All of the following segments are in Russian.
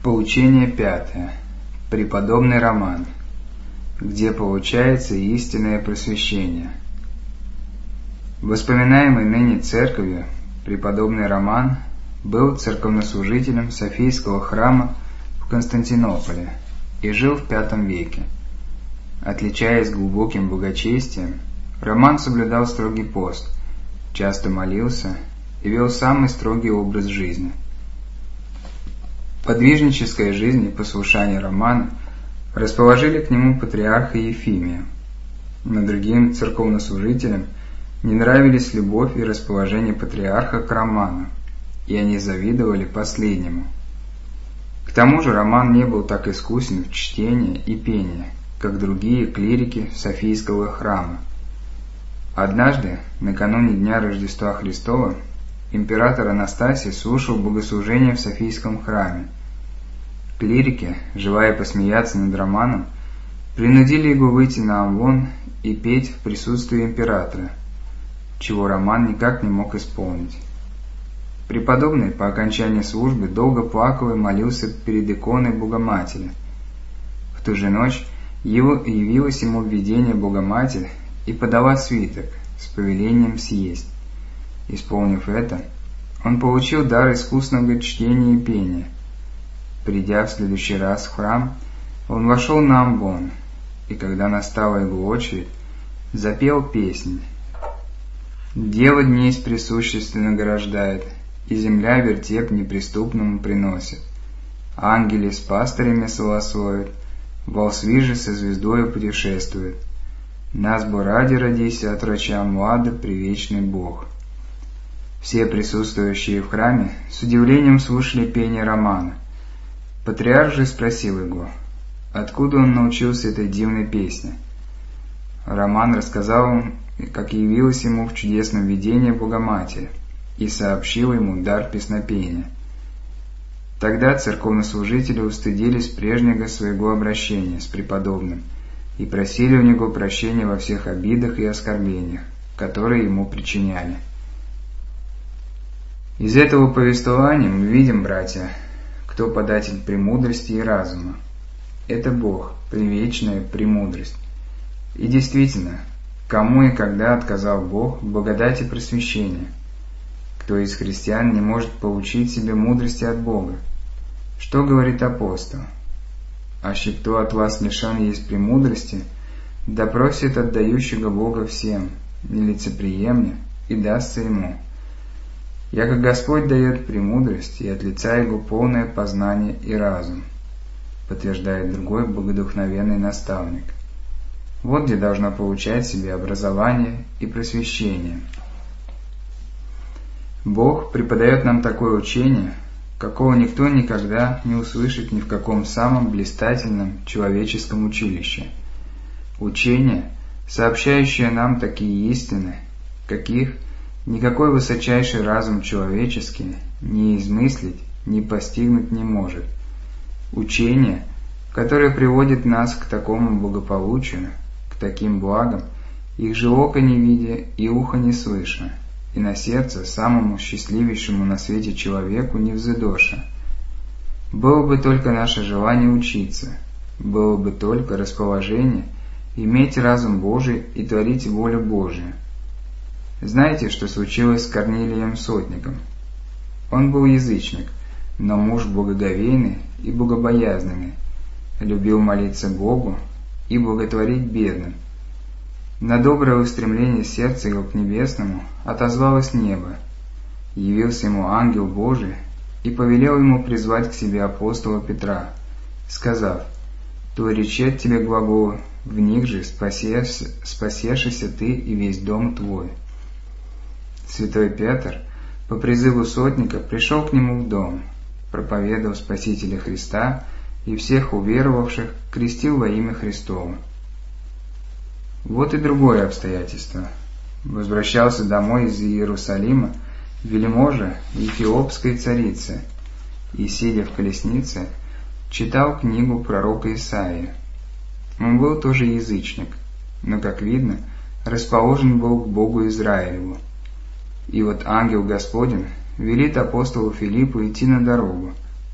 Поучение 5. Преподобный Роман. Где получается истинное просвещение. Воспоминаемый ныне церковью преподобный Роман был церковнослужителем Софийского храма в Константинополе и жил в V веке. Отличаясь глубоким благочестием, Роман соблюдал строгий пост, часто молился и вел самый строгий образ жизни. Подвижническая жизнь и послушание Романа расположили к нему патриарха Ефимия, но другим церковнослужителям не нравились любовь и расположение патриарха к Роману, и они завидовали последнему. К тому же Роман не был так искусен в чтении и пении, как другие клирики Софийского храма. Однажды, накануне дня Рождества Христова, император Анастасий слушал богослужение в Софийском храме. Клирики, желая посмеяться над Романом, принудили его выйти на амвон и петь в присутствии императора, чего Роман никак не мог исполнить. Преподобный по окончании службы долго плакал и молился перед иконой Богоматери. В ту же ночь явилось ему в видение Богоматерь и подала свиток с повелением съесть. Исполнив это, он получил дар искусного чтения и пения. Придя в следующий раз в храм, он вошел на амвон, и когда настала его очередь, запел песнь. «Дева днесь присущественно награждает, и земля вертеп неприступному приносит. Ангели с пастырями согласуют, волхви же со звездою путешествуют. Нас бы ради родися от врача млада привечный Бог». Все присутствующие в храме с удивлением слушали пение Романа. Патриарх же спросил его, откуда он научился этой дивной песне. Роман рассказал им, как явилось ему в чудесном видении Богоматерь, и сообщил ему дар песнопения. Тогда церковнослужители устыдились прежнего своего обращения с преподобным и просили у него прощения во всех обидах и оскорблениях, которые ему причиняли. Из этого повествования мы видим, братья, кто податель премудрости и разума. Это Бог, привечная премудрость. И действительно, кому и когда отказал Бог в благодати просвещения? Кто из христиан не может получить себе мудрости от Бога? Что говорит апостол? «Аще кто от вас лишен есть премудрости, да просит отдающего Бога всем, нелицеприемне, и дастся ему. Яко Господь дает премудрость, и от лица Его полное познание и разум», подтверждает другой богодухновенный наставник. Вот где должно получать себе образование и просвещение. Бог преподает нам такое учение, какого никто никогда не услышит ни в каком самом блистательном человеческом училище. Учение, сообщающее нам такие истины, каких никакой высочайший разум человеческий ни измыслить, ни постигнуть не может. Учение, которое приводит нас к такому благополучию, к таким благам, их же око не видя и ухо не слыша, и на сердце самому счастливейшему на свете человеку не взыдоша. Было бы только наше желание учиться, было бы только расположение иметь разум Божий и творить волю Божию. Знаете, что случилось с Корнилием Сотником? Он был язычник, но муж благоговейный и богобоязненный, любил молиться Богу и благотворить бедным. На доброе устремление сердца его к небесному отозвалось небо. Явился ему ангел Божий и повелел ему призвать к себе апостола Петра, сказав: «То речет тебе глагол, в них же спасешься ты и весь дом твой». Святой Петр по призыву сотника пришел к нему в дом, проповедовал Спасителя Христа и всех уверовавших крестил во имя Христово. Вот и другое обстоятельство. Возвращался домой из Иерусалима вельможа эфиопской царицы и, сидя в колеснице, читал книгу пророка Исаии. Он был тоже язычник, но, как видно, расположен был к Богу Израилеву. И вот ангел Господень велит апостолу Филиппу идти на дорогу,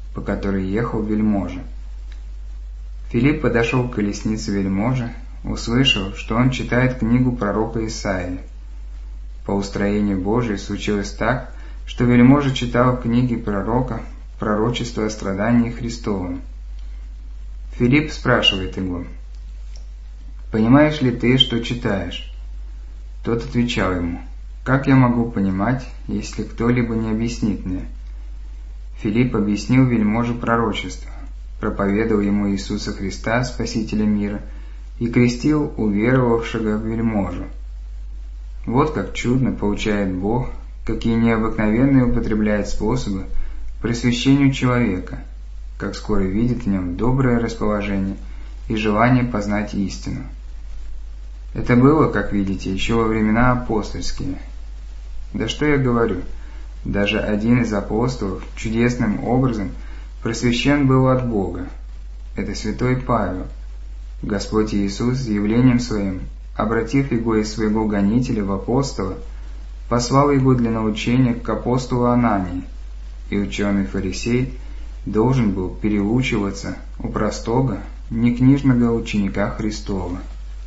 по которой ехал вельможа. Филипп подошел к колеснице вельможи, услышал, что он читает книгу пророка Исаии. По устроению Божию случилось так, что вельможа читал в книге пророка пророчество о страдании Христовом. Филипп спрашивает его: «Понимаешь ли ты, что читаешь?» Тот отвечал ему: «Как я могу понимать, если кто-либо не объяснит мне?» Филипп объяснил вельможе пророчество, проповедовал ему Иисуса Христа, Спасителя мира, и крестил уверовавшего в вельможу. Вот как чудно получает Бог, какие необыкновенные употребляет способы к просвещению человека, как скоро видит в нем доброе расположение и желание познать истину. Это было, как видите, еще во времена апостольские. Да что я говорю, даже один из апостолов чудесным образом просвещен был от Бога. Это святой Павел. Господь Иисус явлением Своим, обратив его из своего гонителя в апостола, послал его для научения к апостолу Анании, и ученый фарисей должен был переучиваться у простого, некнижного ученика Христова.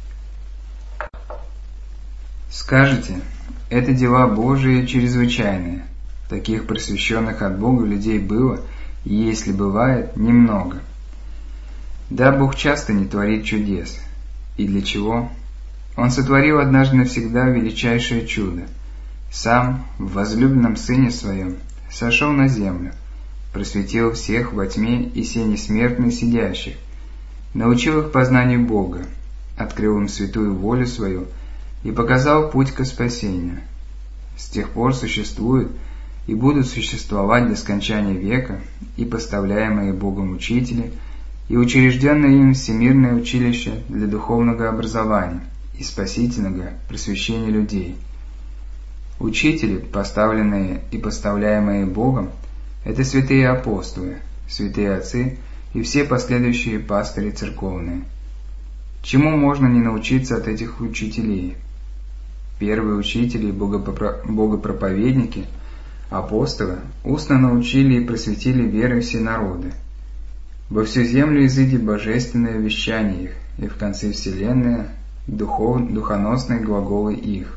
Скажете, это дела Божии чрезвычайные. Таких просвещенных от Бога людей было, и если бывает, немного. Да, Бог часто не творит чудес. И для чего? Он сотворил однажды навсегда величайшее чудо. Сам, в возлюбленном Сыне Своем, сошел на землю, просветил всех во тьме и сени смертной сидящих, научил их познанию Бога, открыл им святую волю Свою и показал путь ко спасению. С тех пор существуют и будут существовать до скончания века и поставляемые Богом учители, и учрежденное им Всемирное училище для духовного образования и спасительного просвещения людей. Учители, поставленные и поставляемые Богом, это святые апостолы, святые отцы и все последующие пастыри церковные. Чему можно не научиться от этих учителей? Первые учители и богопроповедники, апостолы, устно научили и просветили верой все народы. Во всю землю изыди божественное вещание их, и в конце вселенной духоносные глаголы их.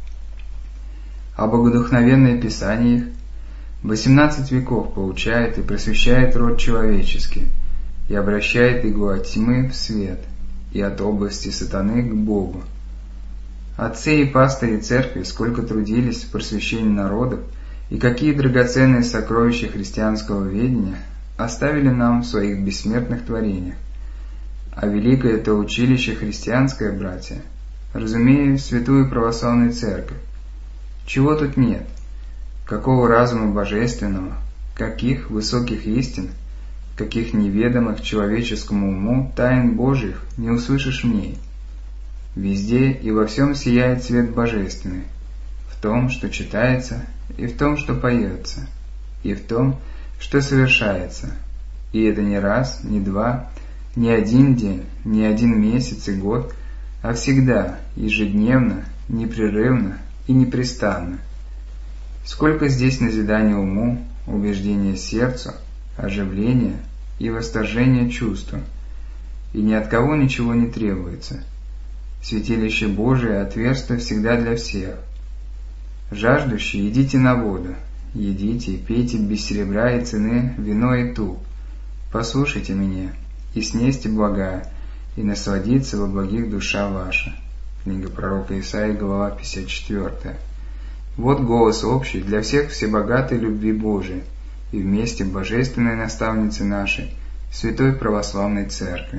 А богодухновенное Писание их 18 веков поучает и просвещает род человеческий, и обращает его от тьмы в свет, и от области сатаны к Богу. Отцы и пастыри церкви сколько трудились в просвещении народов, и какие драгоценные сокровища христианского ведения оставили нам в своих бессмертных творениях. А великое это училище христианское, братья, разумею, святую православную церковь. Чего тут нет? Какого разума божественного, каких высоких истин, каких неведомых человеческому уму тайн Божьих не услышишь в ней. Везде и во всем сияет свет божественный, в том, что читается, и в том, что поется, и в том, что совершается. И это не раз, не два, не один день, не один месяц и год, а всегда, ежедневно, непрерывно и непрестанно. Сколько здесь назидания уму, убеждения сердцу, оживления и восторжения чувству, и ни от кого ничего не требуется. Святилище Божие отверсто всегда для всех. Жаждущие, идите на воду, едите и пейте без серебра и цены вино и тук. Послушайте меня, и снесьте блага, и насладится во благих душа ваша. Книга пророка Исаии, глава 54. Вот голос общий для всех всебогатой любви Божией и вместе божественной наставницы нашей, Святой Православной Церкви.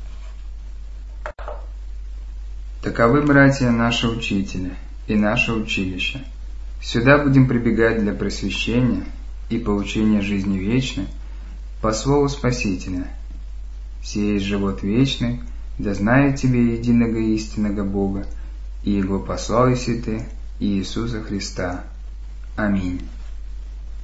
Таковы, братья, наши учители и наше училище. Сюда будем прибегать для просвещения и получения жизни вечной по слову Спасителя. Сей есть живот вечный, да знает тебе единого истинного Бога, и Его послал еси ты, и Иисуса Христа. Аминь.